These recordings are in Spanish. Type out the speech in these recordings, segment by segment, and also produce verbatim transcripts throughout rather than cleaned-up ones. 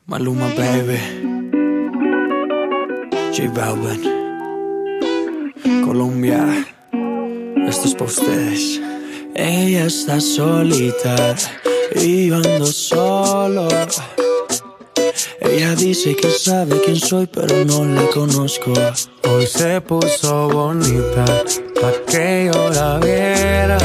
Maluma, baby. J Balvin. Colombia. Esto es pa' ustedes. Ella está solita y yo ando solo. Ella dice que sabe quién soy, pero no la conozco. Hoy se puso bonita pa' que yo la viera.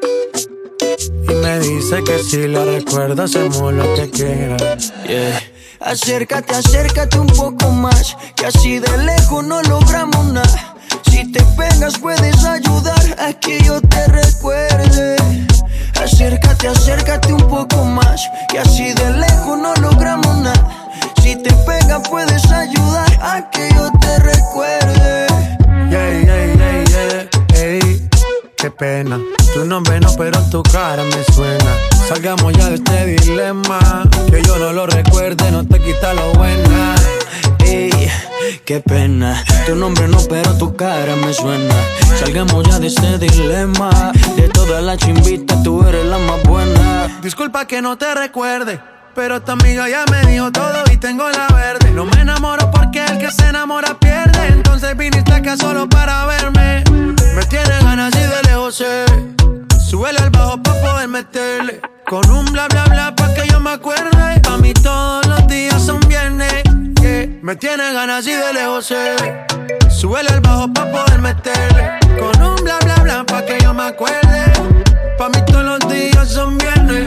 Y me dice que si la recuerda hacemos lo que quiera. Yeah. Acércate, acércate un poco más, que así de lejos no logramos nada. Si te pegas puedes ayudar a que yo te recuerde. Acércate, acércate un poco más, que así de lejos no logramos nada. Si te pegas puedes ayudar a que yo te recuerde. Yeah, yeah, yeah, yeah, ey, qué pena. Tu nombre no, pero tu cara me suena. Salgamos ya de este dilema. Que yo no lo recuerde, no te quita lo buena. Ey, qué pena. Tu nombre no, pero tu cara me suena. Salgamos ya de este dilema. De todas las chimbitas, tú eres la más buena. Disculpa que no te recuerde, pero tu amiga ya me dijo todo y tengo la verde. No me enamoro porque el que se enamora pierde. Entonces viniste acá solo para verme. Me tienes ganas y de lejos sé. Súbele al bajo pa' poder meterle. Con un bla bla bla pa' que yo me acuerde. Pa' mí todos los días son viernes, yeah. Me tienes ganas y de lejos sé. Súbele al bajo pa' poder meterle. Con un bla bla bla pa' que yo me acuerde. Pa' mí todos los días son viernes.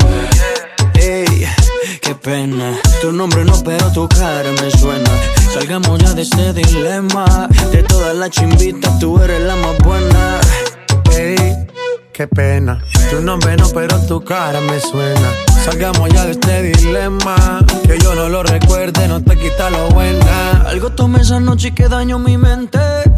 Ey, qué pena. Tu nombre no, pero tu cara me suena. Salgamos ya de este dilema. De todas las chimbitas, tú eres la más buena. Ey, qué pena. Tu nombre no, pero tu cara me suena. Salgamos ya de este dilema. Que yo no lo recuerde, no te quita lo buena. Algo tomé esa noche y que dañó mi mente.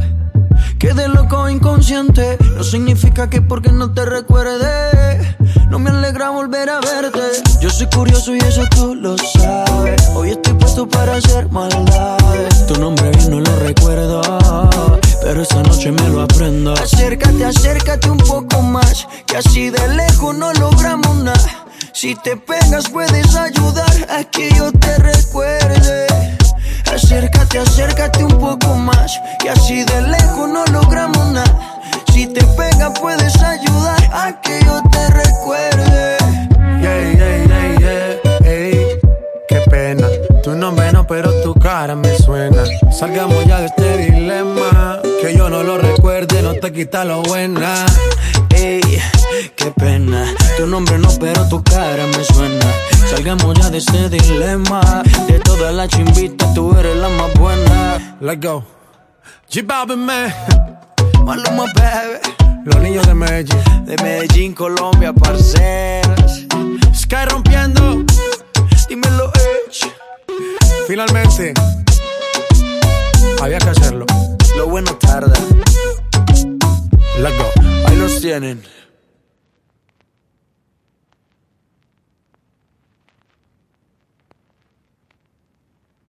Quedé loco inconsciente. No significa que porque no te recuerde no me alegra volver a verte. Yo soy curioso y eso tú lo sabes. Hoy estoy puesto para hacer maldades. Tu nombre bien no lo recuerdo, pero esta noche me lo aprendo. Acércate, acércate un poco más, que así de lejos no logramos nada. Si te pegas puedes ayudar a que yo te recuerde. Acércate, acércate un poco más, que así de lejos no logramos nada. Si te pegas puedes ayudar a que yo te recuerde. Yeah, yeah, yeah, yeah, ey, qué pena. Tu nombre no, pero tu cara me suena. Salgamos ya de este dilema. Que yo no lo recuerde, no te quita lo buena. Ey, qué pena. Tu nombre no, pero tu cara me suena. Salgamos ya de este dilema. De todas las chimbitas, tú eres la más buena. Let's go. J Balvin, man. Maluma, baby. Los niños de Medellín. De Medellín, Colombia, parceras. Sky rompiendo. Dímelo, Edge. Finalmente, había que hacerlo. Lo bueno tarda. Let's go. Ahí los tienen.